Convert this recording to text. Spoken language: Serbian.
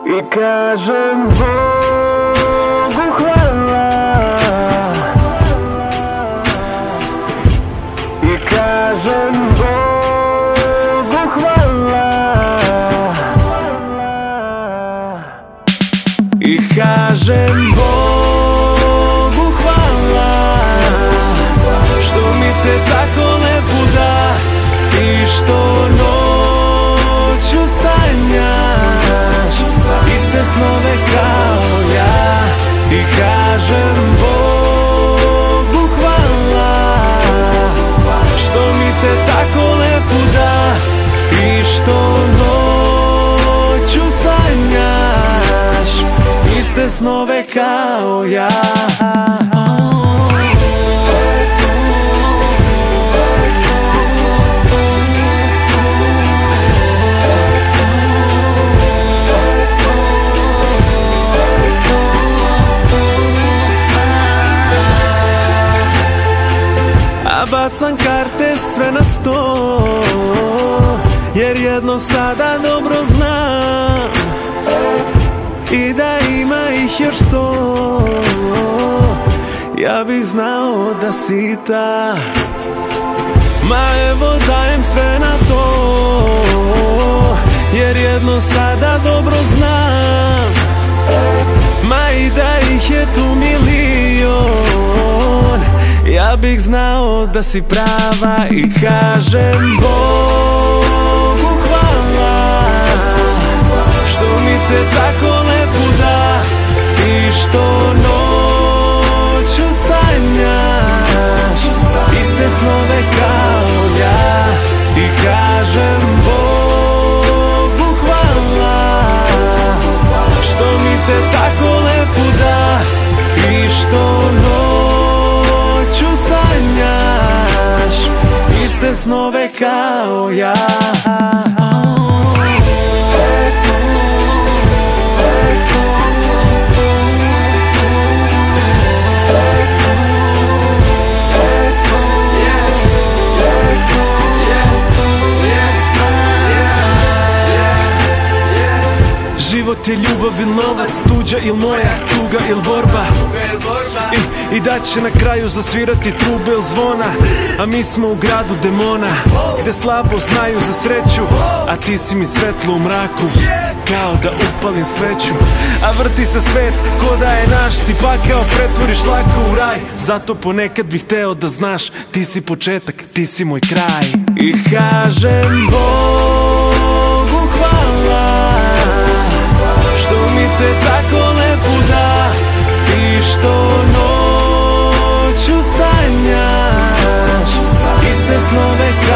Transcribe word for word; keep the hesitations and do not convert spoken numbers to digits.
I kažem Bogu hvala, i kažem Bogu hvala, i kažem Bogu hvala, što mi te tako lepo da i što noću sanjaš iste snove kao ja. I kažem Bogu hvala, što mi te tako lepo da i što noću sanjaš iste snove kao ja. Bacam karte sve na sto, jer jedno sada dobro znam i da ima ih još sto. Ja bih znao da si ta, ma evo dajem sve na to, jer jedno sada dobro znam, ma i da ih je tu milion. Ja bih znao da si prava i kažem Bogu hvala, što mi te tako lepo da i što noću sanjaš iste snove kao ja. I kažem Bogu hvala, što mi te tako lepo da i što noću sanjaš iste snove kao ja. Život je ljubav il novac, tuđa il moja, tuga il borba, I, i da će na kraju zasvirati trube il zvona. A mi smo u gradu demona, gde slabo znaju za sreću, a ti si mi svetlo u mraku, kao da upalim sveću. A vrti se svet ko da je naš, ti pakao pretvoriš lako u raj. Zato ponekad bih hteo da znaš, ti si početak, ti si moj kraj. I kažem Bogu hvala, što mi te tako lepo da i što noću sanjaš iste snove